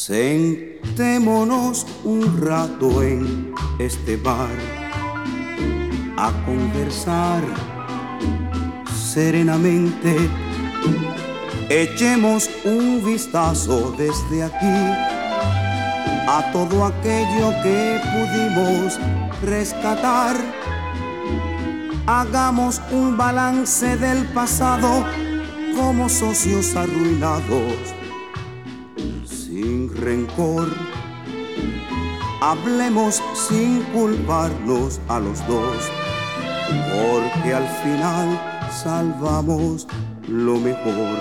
Sentémonos un rato en este bar a conversar serenamente. Echemos un vistazo desde aquí a todo aquello que pudimos rescatar. Hagamos un balance del pasado como socios arruinados, sin rencor. Hablemos sin culparnos a los dos, porque al final salvamos lo mejor.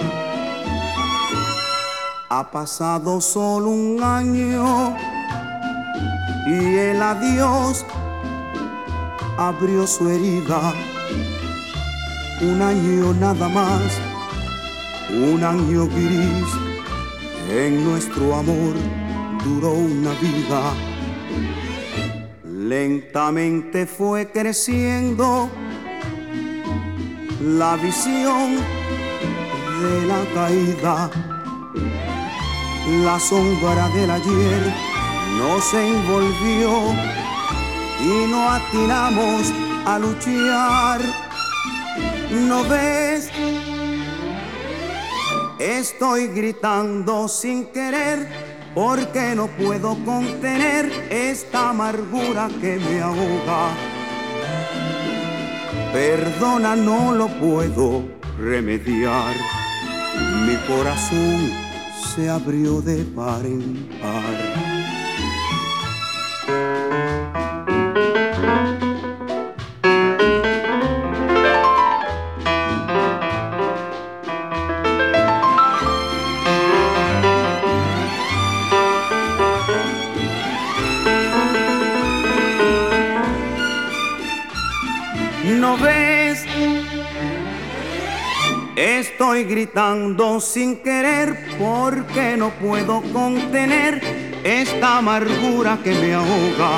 Ha pasado solo un año y el adiós abrió su herida. Un año nada más, un año gris. En nuestro amor duró una vida. Lentamente fue creciendo la visión de la caída. La sombra del ayer nos envolvió y no atinamos a luchar. ¿No ves? Estoy gritando sin querer porque no puedo contener esta amargura que me ahoga. Perdona, no lo puedo remediar. Mi corazón se abrió de par en par. ¿No ves? Estoy gritando sin querer porque no puedo contener esta amargura que me ahoga.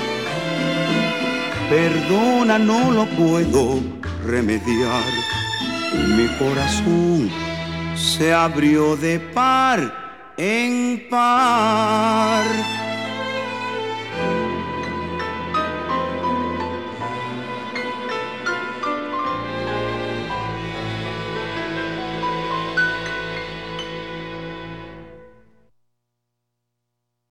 Perdona, no lo puedo remediar. Mi corazón se abrió de par en par.